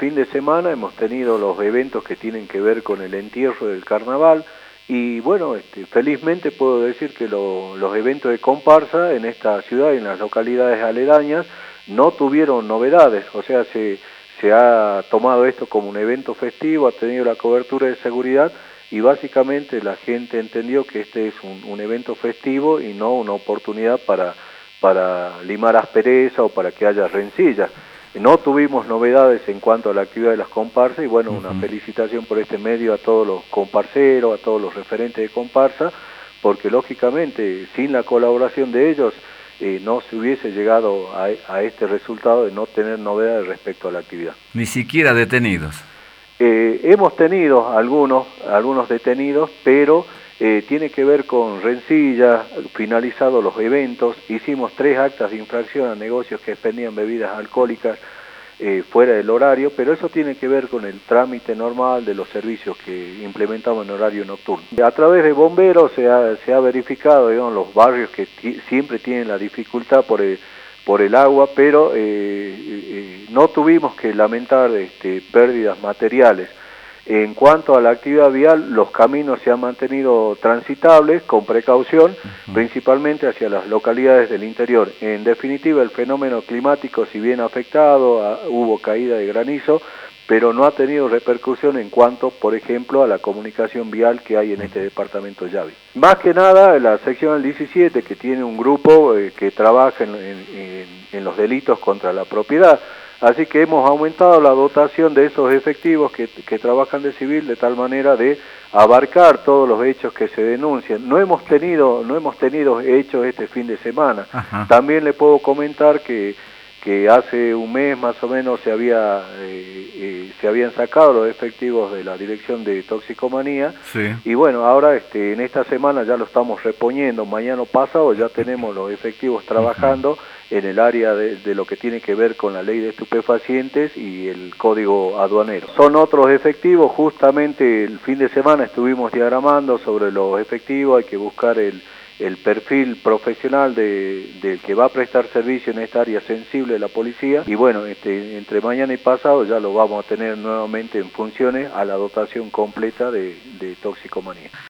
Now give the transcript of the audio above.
fin de semana hemos tenido los eventos que tienen que ver con el entierro del carnaval y bueno, felizmente puedo decir que los eventos de comparsa en esta ciudad y en las localidades aledañas no tuvieron novedades, o sea, se ha tomado esto como un evento festivo, ha tenido la cobertura de seguridad y básicamente la gente entendió que este es un evento festivo y no una oportunidad para limar aspereza o para que haya rencillas. No tuvimos novedades en cuanto a la actividad de las comparsas y bueno, una felicitación por este medio a todos los comparseros, a todos los referentes de comparsa, porque lógicamente sin la colaboración de ellos no se hubiese llegado a este resultado de no tener novedades respecto a la actividad. Ni siquiera detenidos. Hemos tenido algunos detenidos, pero tiene que ver con rencillas, finalizados los eventos, hicimos 3 actas de infracción a negocios que expendían bebidas alcohólicas fuera del horario, pero eso tiene que ver con el trámite normal de los servicios que implementamos en horario nocturno. A través de bomberos se ha verificado, digamos, los barrios que siempre tienen la dificultad por el agua, pero no tuvimos que lamentar pérdidas materiales. En cuanto a la actividad vial, los caminos se han mantenido transitables con precaución, principalmente hacia las localidades del interior. En definitiva, el fenómeno climático, si bien afectado, hubo caída de granizo, pero no ha tenido repercusión en cuanto, por ejemplo, a la comunicación vial que hay en este departamento Yavy. Más que nada, la sección 17, que tiene un grupo que trabaja en los delitos contra la propiedad, así que hemos aumentado la dotación de esos efectivos que trabajan de civil de tal manera de abarcar todos los hechos que se denuncian. No hemos tenido hechos este fin de semana. También le puedo comentar que hace un mes más o menos se habían sacado los efectivos de la Dirección de Toxicomanía, y bueno, ahora en esta semana ya lo estamos reponiendo, mañana pasado ya tenemos los efectivos trabajando en el área de lo que tiene que ver con la ley de estupefacientes y el código aduanero. Son otros efectivos, justamente el fin de semana estuvimos diagramando sobre los efectivos, hay que buscar el perfil profesional del que va a prestar servicio en esta área sensible de la policía, y bueno, entre mañana y pasado ya lo vamos a tener nuevamente en funciones a la dotación completa de toxicomanía.